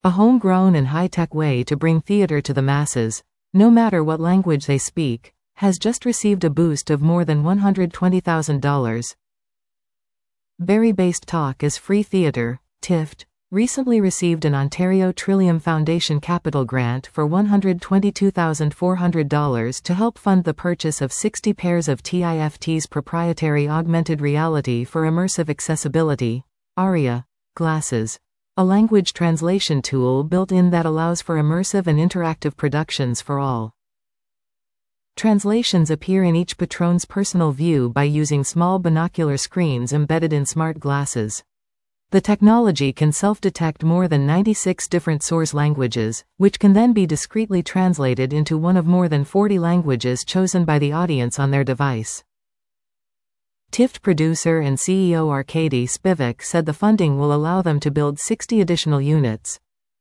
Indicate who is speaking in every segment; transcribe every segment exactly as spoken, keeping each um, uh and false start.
Speaker 1: A homegrown and high-tech way to bring theater to the masses, no matter what language they speak, has just received a boost of more than one hundred twenty thousand dollars. Barrie-based Talk is Free Theatre, T I F T, recently received an Ontario Trillium Foundation capital grant for one hundred twenty-two thousand four hundred dollars to help fund the purchase of sixty pairs of T I F T's proprietary augmented reality for immersive accessibility, ARIA, glasses. A language translation tool built in that allows for immersive and interactive productions for all. Translations appear in each patron's personal view by using small binocular screens embedded in smart glasses. The technology can self-detect more than ninety-six different source languages, which can then be discreetly translated into one of more than forty languages chosen by the audience on their device. T I F T producer and C E O Arkady Spivak said the funding will allow them to build sixty additional units.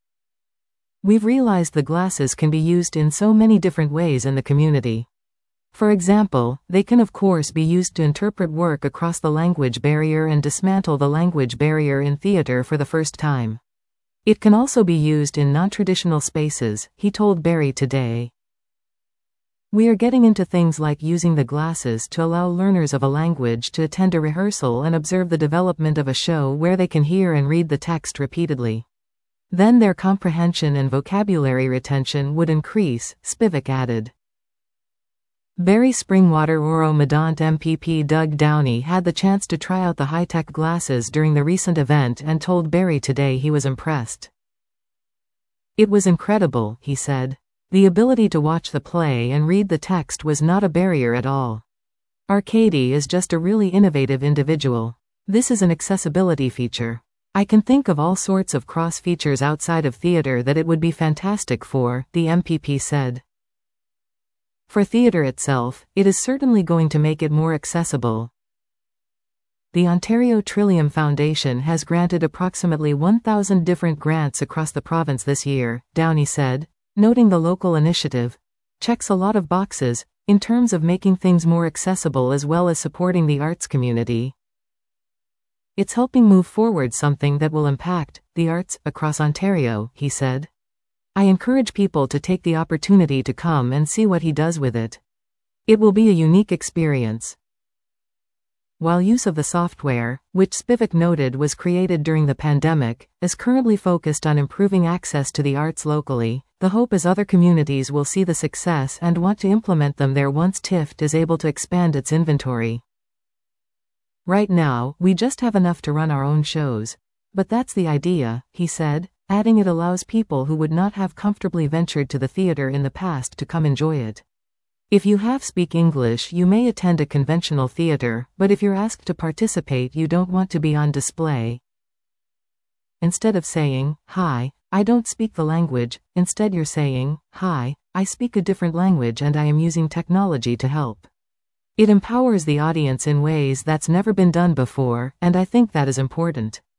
Speaker 1: We've realized the glasses can be used in so many different ways in the community. For example, they can of course be used to interpret work across the language barrier and dismantle the language barrier in theater for the first time. It can also be used in non-traditional spaces, he told Barrie Today. We are getting into things like using the glasses to allow learners of a language to attend a rehearsal and observe the development of a show where they can hear and read the text repeatedly. Then their comprehension and vocabulary retention would increase, Spivak added. Barrie Springwater Oro Medant M P P Doug Downey had the chance to try out the high-tech glasses during the recent event and told Barrie Today he was impressed. It was incredible, he said. The ability to watch the play and read the text was not a barrier at all. Arkady is just a really innovative individual. This is an accessibility feature. I can think of all sorts of cross features outside of theater that it would be fantastic for, the M P P said. For theater itself, it is certainly going to make it more accessible. The Ontario Trillium Foundation has granted approximately one thousand different grants across the province this year, Downey said, noting the local initiative checks a lot of boxes in terms of making things more accessible as well as supporting the arts community. It's helping move forward something that will impact the arts across Ontario, he said. I encourage people to take the opportunity to come and see what he does with it. It will be a unique experience. While use of the software, which Spivak noted was created during the pandemic, is currently focused on improving access to the arts locally, the hope is other communities will see the success and want to implement them there once T I F T is able to expand its inventory. Right now, we just have enough to run our own shows. But that's the idea, he said, adding it allows people who would not have comfortably ventured to the theater in the past to come enjoy it. If you half speak English, you may attend a conventional theater, but if you're asked to participate, you don't want to be on display. Instead of saying, "Hi, I don't speak the language," instead you're saying, "Hi, I speak a different language and I am using technology to help." It empowers the audience in ways that's never been done before, and I think that is important.